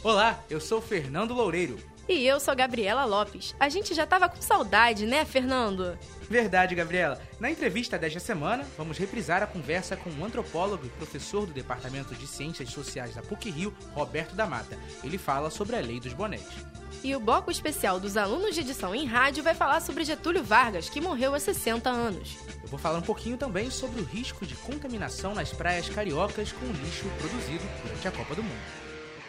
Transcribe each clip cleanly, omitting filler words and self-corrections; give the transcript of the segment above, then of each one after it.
Olá, eu sou Fernando Loureiro. E eu sou Gabriela Lopes. A gente já tava com saudade, né, Fernando? Verdade, Gabriela. Na entrevista desta semana, vamos reprisar a conversa com o antropólogo e professor do Departamento de Ciências Sociais da PUC-Rio, Roberto da Mata. Ele fala sobre a Lei dos Bonés. E o bloco especial dos alunos de edição em rádio vai falar sobre Getúlio Vargas, que morreu há 60 anos. Eu vou falar um pouquinho também sobre o risco de contaminação nas praias cariocas com lixo produzido durante a Copa do Mundo.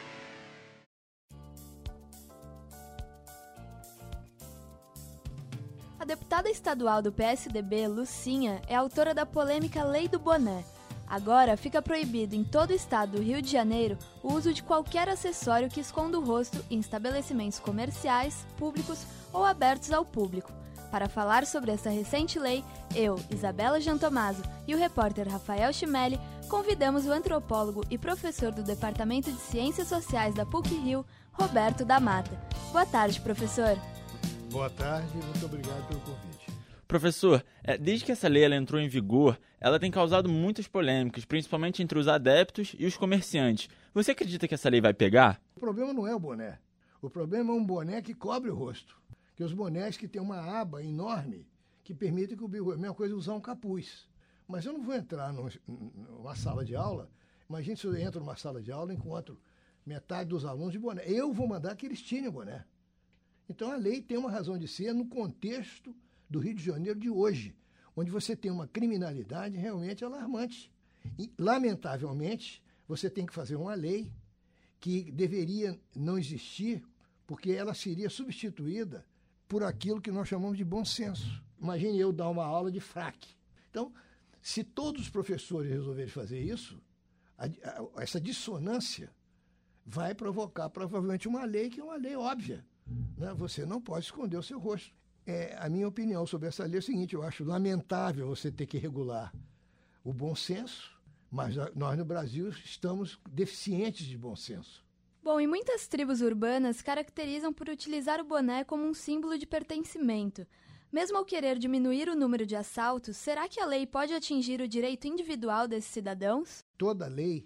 A deputada estadual do PSDB, Lucinha, é autora da polêmica Lei do Boné. Agora fica proibido em todo o estado do Rio de Janeiro o uso de qualquer acessório que esconda o rosto em estabelecimentos comerciais, públicos ou abertos ao público. Para falar sobre essa recente lei, eu, Isabela Giantomaso e o repórter Rafael Chimelli convidamos o antropólogo e professor do Departamento de Ciências Sociais da PUC-Rio, Roberto da Mata. Boa tarde, professor. Boa tarde, muito obrigado pelo convite. Professor, desde que essa lei entrou em vigor, ela tem causado muitas polêmicas, principalmente entre os adeptos e os comerciantes. Você acredita que essa lei vai pegar? O problema não é o boné. O problema é um boné que cobre o rosto. Que os bonés que tem uma aba enorme que permite que o bico... A mesma coisa é usar um capuz. Mas eu não vou entrar numa sala de aula. Imagine se eu entro numa sala de aula e encontro metade dos alunos de boné. Eu vou mandar que eles tirem o boné. Então a lei tem uma razão de ser no contexto do Rio de Janeiro de hoje, onde você tem uma criminalidade realmente alarmante. E, lamentavelmente, você tem que fazer uma lei que deveria não existir, porque ela seria substituída por aquilo que nós chamamos de bom senso. Imagine eu dar uma aula de fraque. Então, se todos os professores resolverem fazer isso, essa dissonância vai provocar provavelmente uma lei que é uma lei óbvia. Né? Você não pode esconder o seu rosto. A minha opinião sobre essa lei é o seguinte: eu acho lamentável você ter que regular o bom senso, mas nós no Brasil estamos deficientes de bom senso. Bom, e muitas tribos urbanas caracterizam por utilizar o boné como um símbolo de pertencimento. Mesmo ao querer diminuir o número de assaltos, será que a lei pode atingir o direito individual desses cidadãos? Toda lei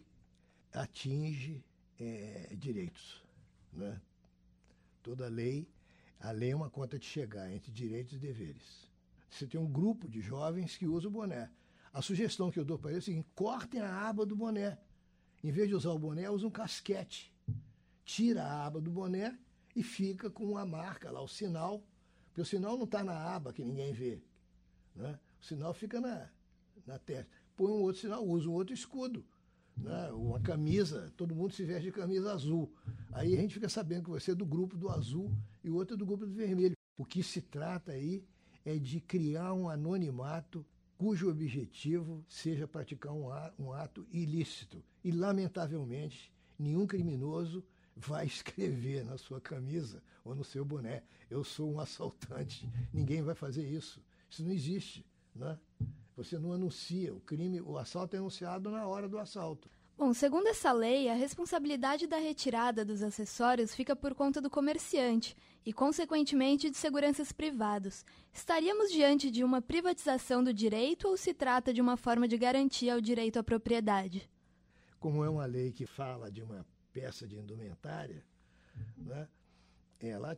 atinge direitos, né? Toda lei, a lei é uma conta de chegar entre direitos e deveres. Você tem um grupo de jovens que usa o boné. A sugestão que eu dou para eles é o seguinte: cortem a aba do boné. Em vez de usar o boné, usa um casquete. Tira a aba do boné e fica com a marca lá, o sinal. Porque o sinal não está na aba que ninguém vê, né? O sinal fica na testa. Põe um outro sinal, usa um outro escudo. Né? Uma camisa, todo mundo se veste de camisa azul. Aí a gente fica sabendo que você é do grupo do azul e o outro é do grupo do vermelho. O que se trata aí é de criar um anonimato cujo objetivo seja praticar um ato ilícito. E, lamentavelmente, nenhum criminoso vai escrever na sua camisa ou no seu boné: eu sou um assaltante. Ninguém vai fazer isso. Isso não existe, né? Você não anuncia o crime, o assalto é anunciado na hora do assalto. Bom, segundo essa lei, a responsabilidade da retirada dos acessórios fica por conta do comerciante e, consequentemente, de seguranças privados. Estaríamos diante de uma privatização do direito ou se trata de uma forma de garantia ao direito à propriedade? Como é uma lei que fala de uma peça de indumentária, né, ela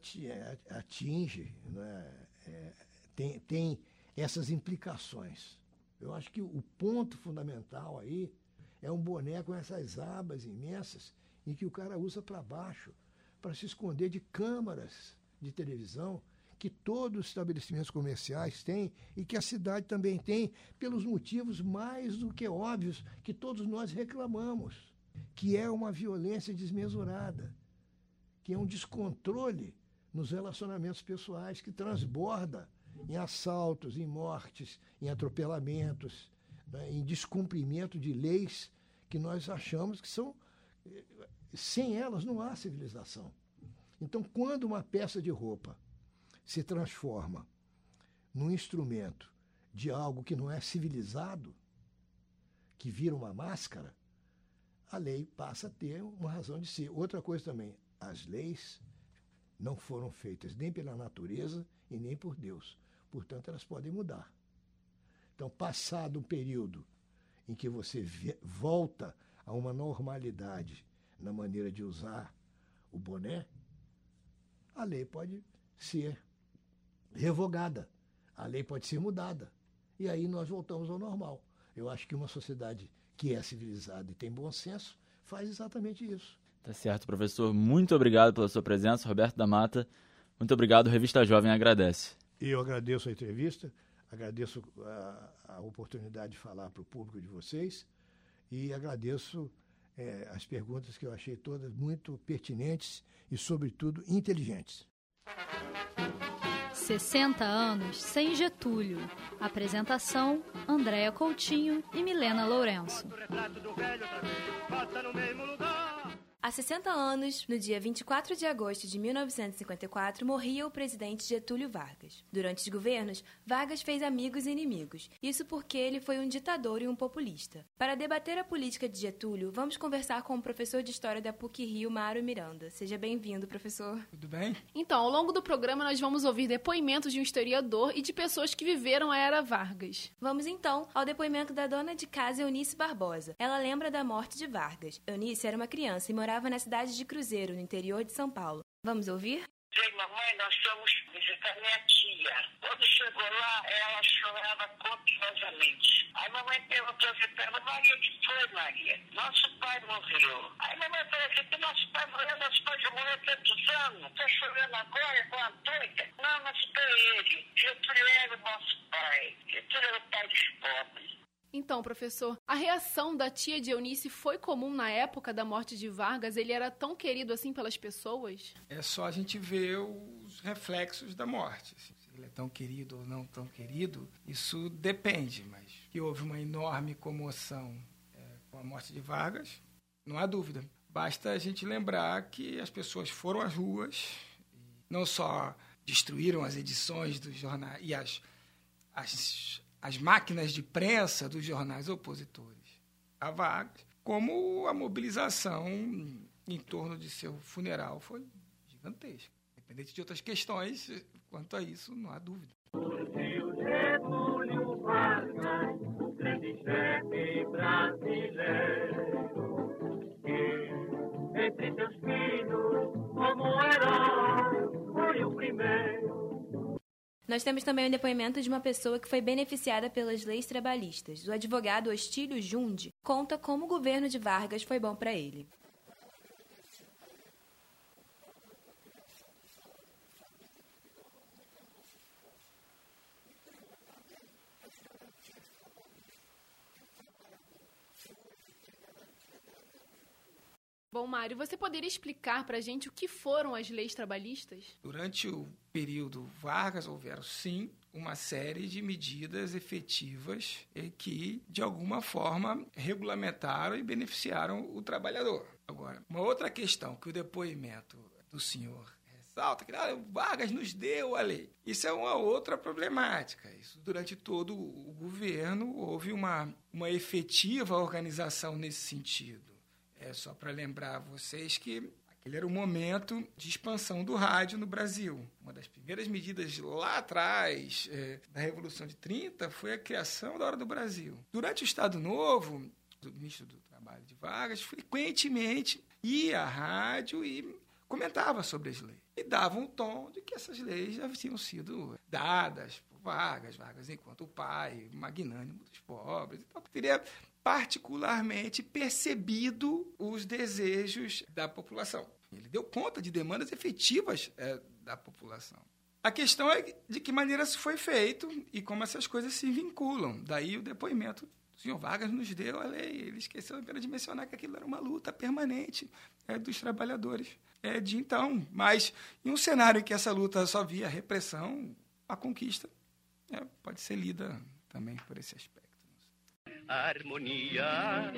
atinge, né, tem essas implicações. Eu acho que o ponto fundamental aí é um boné com essas abas imensas em que o cara usa para baixo para se esconder de câmaras de televisão que todos os estabelecimentos comerciais têm e que a cidade também tem, pelos motivos mais do que óbvios que todos nós reclamamos, que é uma violência desmesurada, que é um descontrole nos relacionamentos pessoais que transborda em assaltos, em mortes, em atropelamentos, né, em descumprimento de leis que nós achamos que são... Sem elas não há civilização. Então, quando uma peça de roupa se transforma num instrumento de algo que não é civilizado, que vira uma máscara, a lei passa a ter uma razão de ser. Outra coisa também, as leis não foram feitas nem pela natureza e nem por Deus. Portanto, elas podem mudar. Então, passado um período em que você volta a uma normalidade na maneira de usar o boné, a lei pode ser revogada, a lei pode ser mudada. E aí nós voltamos ao normal. Eu acho que uma sociedade que é civilizada e tem bom senso faz exatamente isso. Tá certo, professor. Muito obrigado pela sua presença, Roberto da Mata. Muito obrigado, Revista Jovem agradece. Eu agradeço a entrevista, agradeço a oportunidade de falar para o público de vocês e agradeço as perguntas que eu achei todas muito pertinentes e, sobretudo, inteligentes. 60 anos sem Getúlio. Apresentação: Andréa Coutinho e Milena Lourenço. Há 60 anos, no dia 24 de agosto de 1954, morria o presidente Getúlio Vargas. Durante os governos, Vargas fez amigos e inimigos. Isso porque ele foi um ditador e um populista. Para debater a política de Getúlio, vamos conversar com o professor de História da PUC-Rio, Mário Miranda. Seja bem-vindo, professor. Tudo bem? Então, ao longo do programa, nós vamos ouvir depoimentos de um historiador e de pessoas que viveram a era Vargas. Vamos, então, ao depoimento da dona de casa Eunice Barbosa. Ela lembra da morte de Vargas. Eunice era uma criança e morava na cidade de Cruzeiro, no interior de São Paulo. Vamos ouvir? Ei, mamãe, nós fomos visitar minha tia. Quando chegou lá, ela chorava copiosamente. Aí mamãe perguntou assim para ela: Maria, o que foi, Maria? Nosso pai morreu. Aí mamãe falou assim: nosso pai já morreu há tantos anos. Está chorando agora com a doida? Não, mas foi ele. Getúlio era o nosso pai. Getúlio era o pai dos pobres. Então, professor, a reação da tia de Eunice foi comum na época da morte de Vargas? Ele era tão querido assim pelas pessoas? É só a gente ver os reflexos da morte. Se ele é tão querido ou não tão querido, isso depende, mas que houve uma enorme comoção com a morte de Vargas, não há dúvida. Basta a gente lembrar que as pessoas foram às ruas, não só destruíram as edições dos jornais e as máquinas de prensa dos jornais opositores a Vargas, como a mobilização em torno de seu funeral foi gigantesca. Independente de outras questões, quanto a isso, não há dúvida. Surgiu Getúlio Vargas, o grande chefe brasileiro, que, entre seus filhos, como herói, foi o primeiro. Nós temos também o depoimento de uma pessoa que foi beneficiada pelas leis trabalhistas. O advogado Ostílio Jundi conta como o governo de Vargas foi bom para ele. Bom, Mário, você poderia explicar para a gente o que foram as leis trabalhistas? Durante o período Vargas, houveram, sim, uma série de medidas efetivas que, de alguma forma, regulamentaram e beneficiaram o trabalhador. Agora, uma outra questão que o depoimento do senhor ressalta, que Vargas nos deu a lei. Isso é uma outra problemática. Isso, durante todo o governo, houve uma efetiva organização nesse sentido. É só para lembrar a vocês que aquele era o momento de expansão do rádio no Brasil. Uma das primeiras medidas lá atrás, da Revolução de 30, foi a criação da Hora do Brasil. Durante o Estado Novo, o ministro do Trabalho de Vargas frequentemente ia à rádio e comentava sobre as leis. E dava um tom de que essas leis já tinham sido dadas por Vargas enquanto o pai magnânimo dos pobres. Então, teria particularmente percebido os desejos da população. Ele deu conta de demandas efetivas da população. A questão é de que maneira isso foi feito e como essas coisas se vinculam. Daí o depoimento do senhor Vargas nos deu a lei. Ele esqueceu apenas de mencionar que aquilo era uma luta permanente dos trabalhadores de então. Mas em um cenário em que essa luta só via repressão, a conquista pode ser lida também por esse aspecto. Harmonia,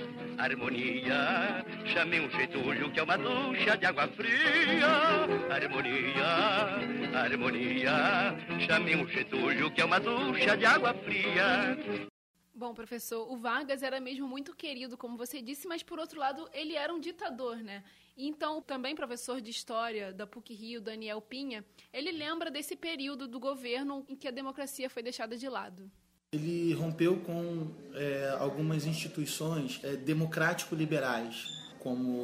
harmonia, chamei um Getúlio que é uma ducha de água fria. Harmonia, harmonia, chamei um Getúlio que é uma ducha de água fria. Bom, professor, o Vargas era mesmo muito querido, como você disse, mas, por outro lado, ele era um ditador, né? Então, também professor de História da PUC-Rio, Daniel Pinha, ele lembra desse período do governo em que a democracia foi deixada de lado. Ele rompeu com algumas instituições democrático-liberais, como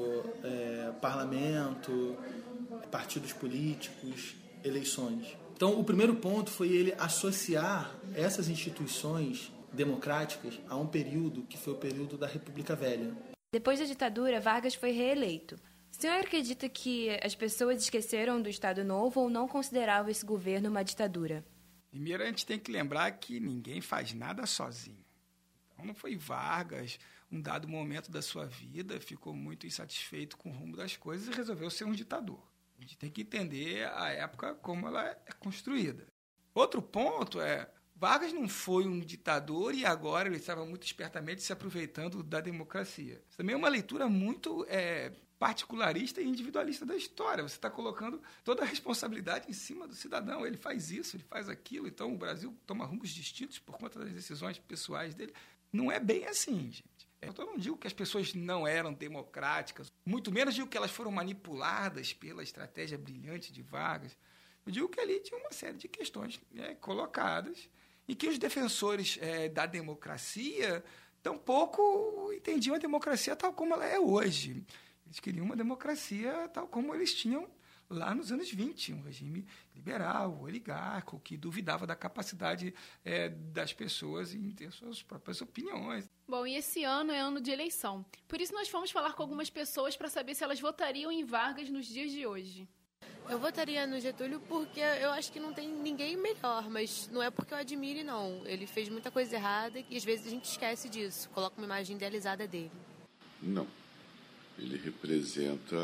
parlamento, partidos políticos, eleições. Então, o primeiro ponto foi ele associar essas instituições democráticas a um período que foi o período da República Velha. Depois da ditadura, Vargas foi reeleito. O senhor acredita que as pessoas esqueceram do Estado Novo ou não consideravam esse governo uma ditadura? Primeiro, a gente tem que lembrar que ninguém faz nada sozinho. Então, não foi Vargas, um dado momento da sua vida, ficou muito insatisfeito com o rumo das coisas e resolveu ser um ditador. A gente tem que entender a época como ela é construída. Outro ponto Vargas não foi um ditador e agora ele estava muito espertamente se aproveitando da democracia. Isso também é uma leitura muito particularista e individualista da história. Você está colocando toda a responsabilidade em cima do cidadão. Ele faz isso, ele faz aquilo. Então, o Brasil toma rumos distintos por conta das decisões pessoais dele. Não é bem assim, gente. Eu não digo que as pessoas não eram democráticas, muito menos digo que elas foram manipuladas pela estratégia brilhante de Vargas. Eu digo que ali tinha uma série de questões colocadas e que os defensores da democracia tampouco entendiam a democracia tal como ela é hoje. Eles queriam uma democracia tal como eles tinham lá nos anos 20, um regime liberal, oligarco, que duvidava da capacidade das pessoas em ter suas próprias opiniões. Bom, e esse ano é ano de eleição. Por isso nós fomos falar com algumas pessoas para saber se elas votariam em Vargas nos dias de hoje. Eu votaria no Getúlio porque eu acho que não tem ninguém melhor, mas não é porque eu admire, não. Ele fez muita coisa errada e às vezes a gente esquece disso, coloca uma imagem idealizada dele. Não. Ele representa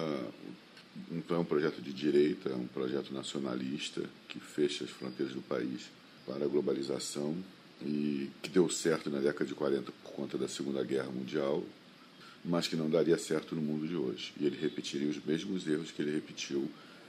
um projeto de direita, um projeto nacionalista que fecha as fronteiras do país para a globalização e que deu certo na década de 40 por conta da Segunda Guerra Mundial, mas que não daria certo no mundo de hoje. E ele repetiria os mesmos erros que ele repetiu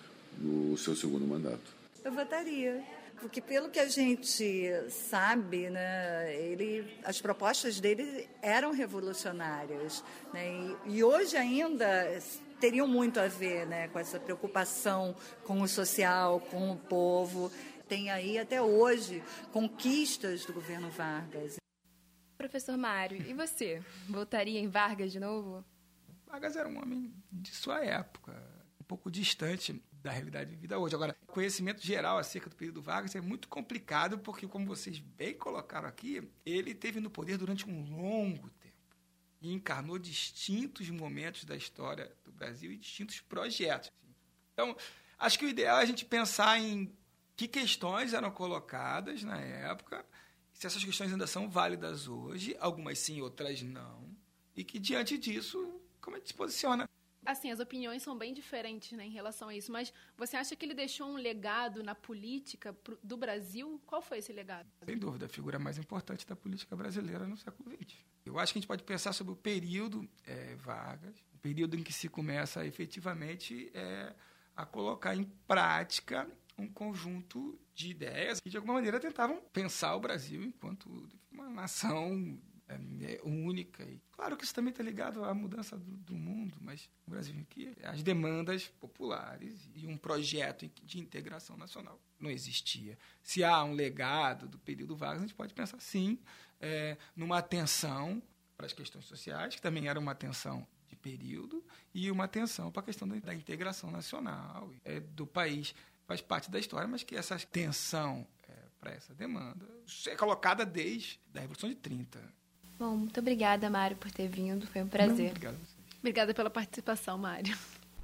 no seu segundo mandato. Eu votaria, porque pelo que a gente sabe, né, as propostas dele eram revolucionárias, né, e hoje ainda teriam muito a ver, né, com essa preocupação com o social, com o povo. Tem aí até hoje conquistas do governo Vargas. Professor Mário, e você? Votaria em Vargas de novo? Vargas era um homem de sua época, um pouco distante da realidade vivida hoje. Agora, o conhecimento geral acerca do período Vargas é muito complicado porque, como vocês bem colocaram aqui, ele esteve no poder durante um longo tempo e encarnou distintos momentos da história do Brasil e distintos projetos. Então, acho que o ideal é a gente pensar em que questões eram colocadas na época, se essas questões ainda são válidas hoje, algumas sim, outras não, e que, diante disso, como a gente se posiciona. Assim, as opiniões são bem diferentes, né, em relação a isso, mas você acha que ele deixou um legado na política do Brasil? Qual foi esse legado? Sem dúvida, a figura mais importante da política brasileira no século XX. Eu acho que a gente pode pensar sobre o período Vargas, o período em que se começa efetivamente a colocar em prática um conjunto de ideias que, de alguma maneira, tentavam pensar o Brasil enquanto uma nação única. E claro que isso também está ligado à mudança do mundo, mas o Brasil aqui, as demandas populares e um projeto de integração nacional não existia. Se há um legado do período Vargas, a gente pode pensar, sim, numa atenção para as questões sociais, que também era uma atenção de período, e uma atenção para a questão da integração nacional do país. Faz parte da história, mas que essa tensão para essa demanda é colocada desde a Revolução de 30. Bom, muito obrigada, Mário, por ter vindo. Foi um prazer. Obrigado. Obrigada pela participação, Mário.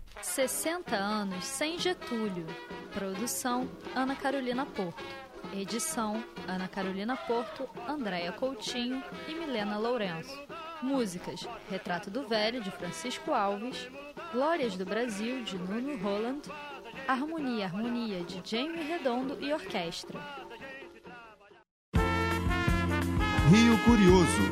60 anos sem Getúlio. Produção, Ana Carolina Porto. Edição, Ana Carolina Porto, Andréa Coutinho e Milena Lourenço. Músicas, Retrato do Velho, de Francisco Alves, Glórias do Brasil, de Nuno Roland, Harmonia, Harmonia, de Jaime Redondo e Orquestra. Rio Curioso.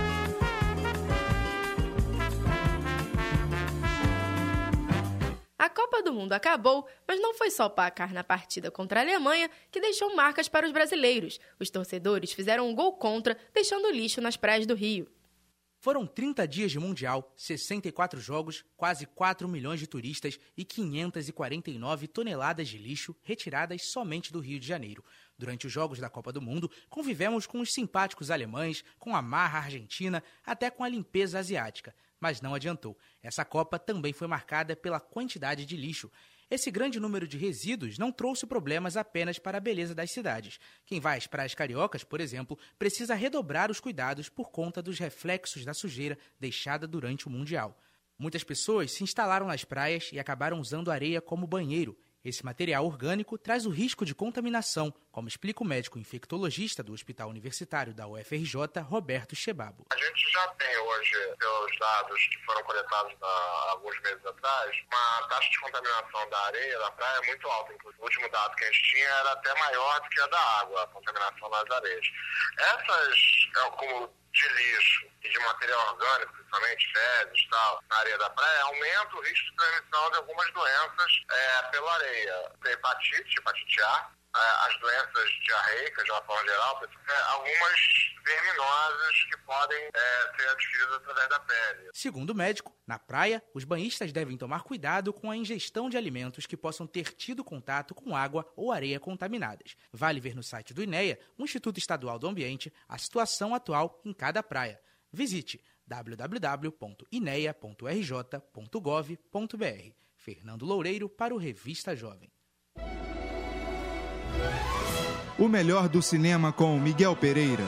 A Copa do Mundo acabou, mas não foi só o placar na partida contra a Alemanha que deixou marcas para os brasileiros. Os torcedores fizeram um gol contra, deixando lixo nas praias do Rio. Foram 30 dias de Mundial, 64 jogos, quase 4 milhões de turistas e 549 toneladas de lixo retiradas somente do Rio de Janeiro. Durante os Jogos da Copa do Mundo, convivemos com os simpáticos alemães, com a marra argentina, até com a limpeza asiática. mas não adiantou. Essa Copa também foi marcada pela quantidade de lixo. Esse grande número de resíduos não trouxe problemas apenas para a beleza das cidades. Quem vai às praias cariocas, por exemplo, precisa redobrar os cuidados por conta dos reflexos da sujeira deixada durante o Mundial. Muitas pessoas se instalaram nas praias e acabaram usando areia como banheiro. Esse material orgânico traz o risco de contaminação, como explica o médico infectologista do Hospital Universitário da UFRJ, Roberto Chebabo. A gente já tem hoje, pelos dados que foram coletados há alguns meses atrás, uma taxa de contaminação da areia da praia muito alta. Inclusive, o último dado que a gente tinha era até maior do que a da água, a contaminação das areias. Essas acúmulo de lixo e de material orgânico, principalmente fezes e tal, na areia da praia, aumenta o risco de transmissão de algumas doenças pela areia. Hepatite A, as doenças diarreicas, de uma forma geral, algumas verminosas que podem ser adquiridas através da pele. Segundo o médico, na praia, os banhistas devem tomar cuidado com a ingestão de alimentos que possam ter tido contato com água ou areia contaminadas. Vale ver no site do INEA, o Instituto Estadual do Ambiente, a situação atual em cada praia. Visite www.inea.rj.gov.br. Fernando Loureiro para o Revista Jovem. O melhor do cinema com Miguel Pereira.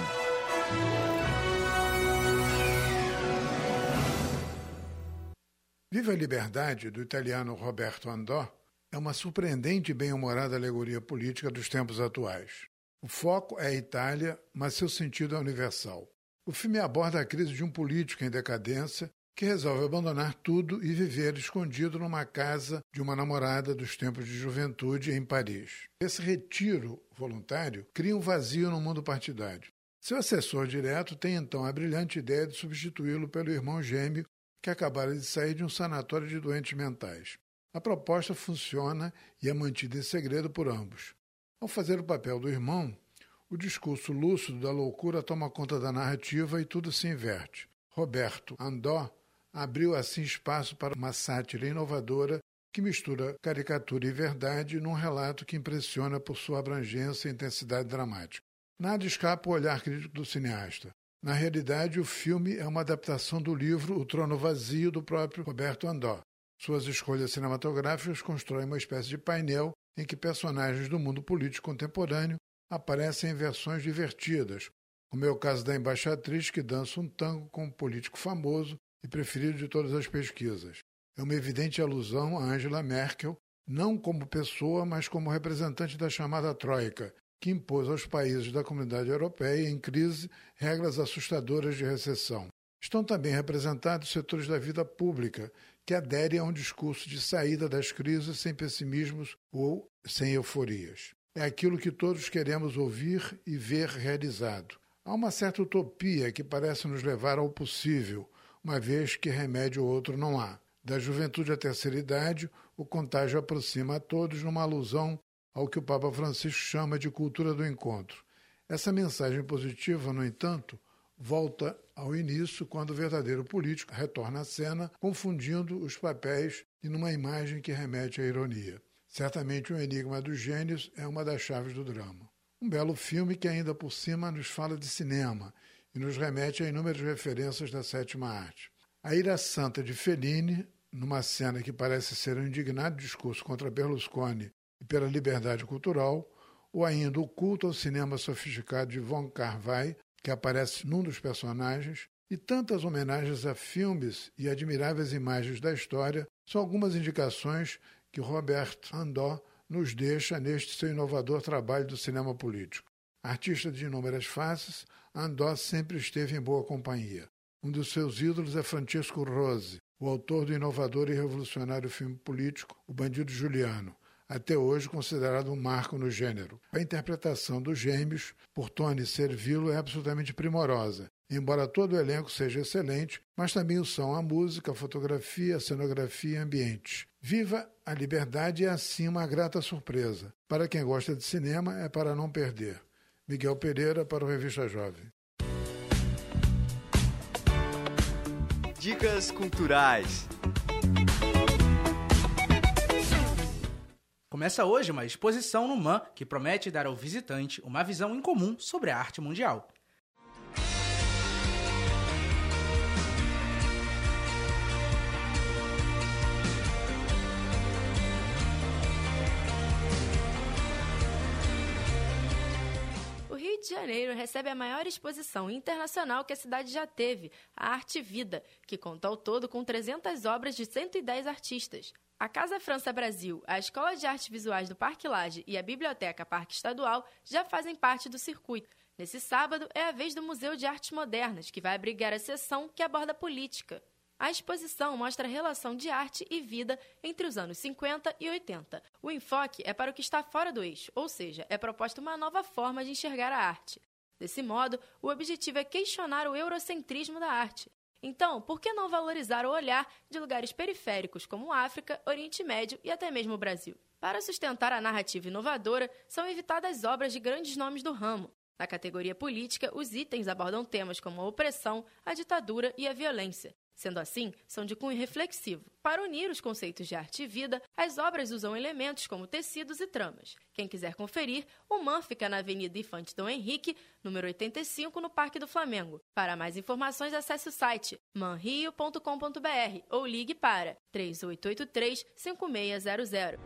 Viva a Liberdade, do italiano Roberto Andò, é uma surpreendente e bem-humorada alegoria política dos tempos atuais. O foco é a Itália, mas seu sentido é universal. O filme aborda a crise de um político em decadência que resolve abandonar tudo e viver escondido numa casa de uma namorada dos tempos de juventude em Paris. Esse retiro voluntário cria um vazio no mundo partidário. Seu assessor direto tem então a brilhante ideia de substituí-lo pelo irmão gêmeo que acabara de sair de um sanatório de doentes mentais. A proposta funciona e é mantida em segredo por ambos. Ao fazer o papel do irmão, o discurso lúcido da loucura toma conta da narrativa e tudo se inverte. Roberto Andò abriu assim espaço para uma sátira inovadora que mistura caricatura e verdade num relato que impressiona por sua abrangência e intensidade dramática. Nada escapa ao olhar crítico do cineasta. Na realidade, o filme é uma adaptação do livro O Trono Vazio, do próprio Roberto Andò. Suas escolhas cinematográficas constroem uma espécie de painel em que personagens do mundo político contemporâneo aparecem em versões divertidas, como é o caso da embaixatriz que dança um tango com um político famoso e preferido de todas as pesquisas. É uma evidente alusão a Angela Merkel, não como pessoa, mas como representante da chamada Troika, que impôs aos países da Comunidade Europeia em crise regras assustadoras de recessão. Estão também representados setores da vida pública, que aderem a um discurso de saída das crises sem pessimismos ou sem euforias. É aquilo que todos queremos ouvir e ver realizado. Há uma certa utopia que parece nos levar ao possível, uma vez que remédio outro não há. Da juventude à terceira idade, o contágio aproxima a todos numa alusão ao que o Papa Francisco chama de cultura do encontro. Essa mensagem positiva, no entanto, volta ao início, quando o verdadeiro político retorna à cena, confundindo os papéis e numa imagem que remete à ironia. Certamente o Enigma dos Gênios é uma das chaves do drama. Um belo filme que ainda por cima nos fala de cinema e nos remete a inúmeras referências da sétima arte. A ira santa de Fellini, numa cena que parece ser um indignado discurso contra Berlusconi e pela liberdade cultural, ou ainda o culto ao cinema sofisticado de Von Kar-wai, que aparece num dos personagens, e tantas homenagens a filmes e admiráveis imagens da história são algumas indicações que Robert Andò nos deixa neste seu inovador trabalho do cinema político. Artista de inúmeras faces, Andò sempre esteve em boa companhia. Um dos seus ídolos é Francesco Rosi, o autor do inovador e revolucionário filme político O Bandido Juliano, até hoje considerado um marco no gênero. A interpretação dos gêmeos por Tony Servillo é absolutamente primorosa, embora todo o elenco seja excelente, mas também o são a música, a fotografia, a cenografia e ambientes. Viva a Liberdade é assim uma grata surpresa. Para quem gosta de cinema, é para não perder. Miguel Pereira para o Revista Jovem. Dicas culturais. Começa hoje uma exposição no MAM que promete dar ao visitante uma visão incomum sobre a arte mundial. Janeiro recebe a maior exposição internacional que a cidade já teve, a Arte Vida, que conta ao todo com 300 obras de 110 artistas. A Casa França Brasil, a Escola de Artes Visuais do Parque Lage e a Biblioteca Parque Estadual já fazem parte do circuito. Nesse sábado é a vez do Museu de Artes Modernas, que vai abrigar a sessão que aborda política. A exposição mostra a relação de arte e vida entre os anos 50 e 80. O enfoque é para o que está fora do eixo, ou seja, é proposta uma nova forma de enxergar a arte. Desse modo, o objetivo é questionar o eurocentrismo da arte. Então, por que não valorizar o olhar de lugares periféricos como África, Oriente Médio e até mesmo o Brasil? Para sustentar a narrativa inovadora, são evitadas obras de grandes nomes do ramo. Na categoria política, os itens abordam temas como a opressão, a ditadura e a violência. Sendo assim, são de cunho reflexivo. Para unir os conceitos de arte e vida, as obras usam elementos como tecidos e tramas. Quem quiser conferir, o MAN fica na Avenida Infante Dom Henrique, número 85, no Parque do Flamengo. Para mais informações, acesse o site manrio.com.br ou ligue para 3883-5600.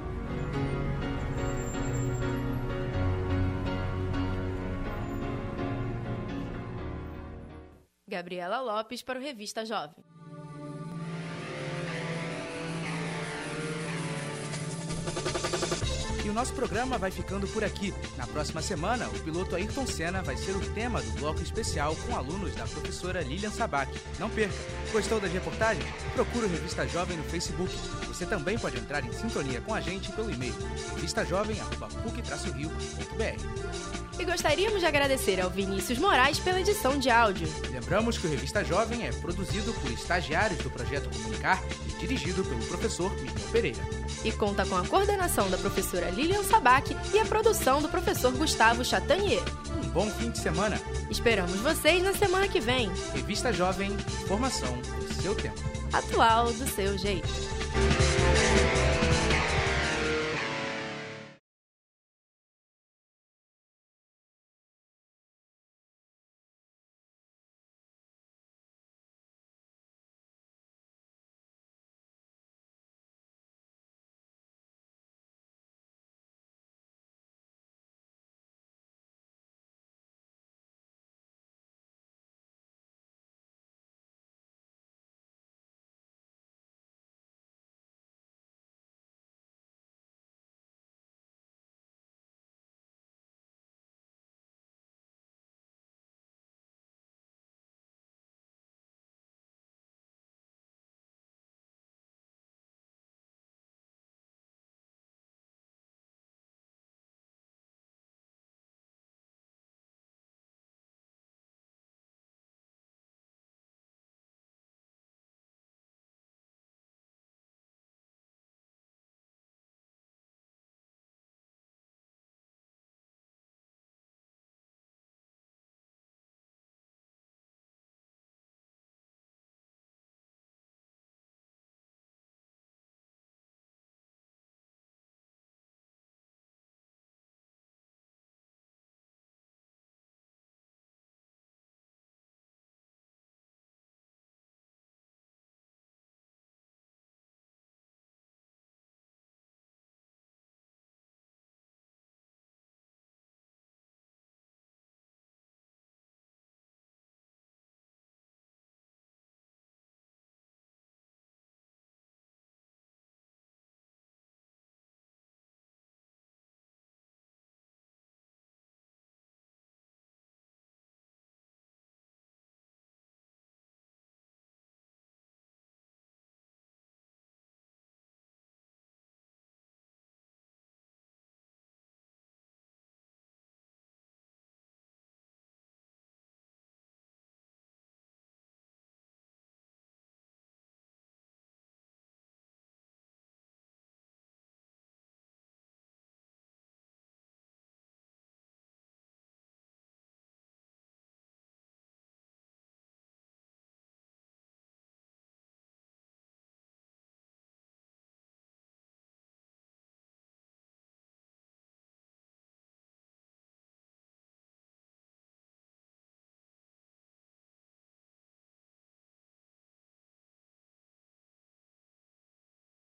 Gabriela Lopes para o Revista Jovem. E o nosso programa vai ficando por aqui. Na próxima semana, o piloto Ayrton Senna vai ser o tema do bloco especial com alunos da professora Lilian Sabac. Não perca! Gostou das reportagens? Procure o Revista Jovem no Facebook. Você também pode entrar em sintonia com a gente pelo e-mail revistajovem@puc-rio.br. E gostaríamos de agradecer ao Vinícius Moraes pela edição de áudio. Lembramos que o Revista Jovem é produzido por estagiários do Projeto Comunicar e dirigido pelo professor Miguel Pereira. E conta com a coordenação da professora Lilian Sabac e a produção do professor Gustavo Chatanier. Um bom fim de semana. Esperamos vocês na semana que vem. Revista Jovem, informação do seu tempo. Atual do seu jeito.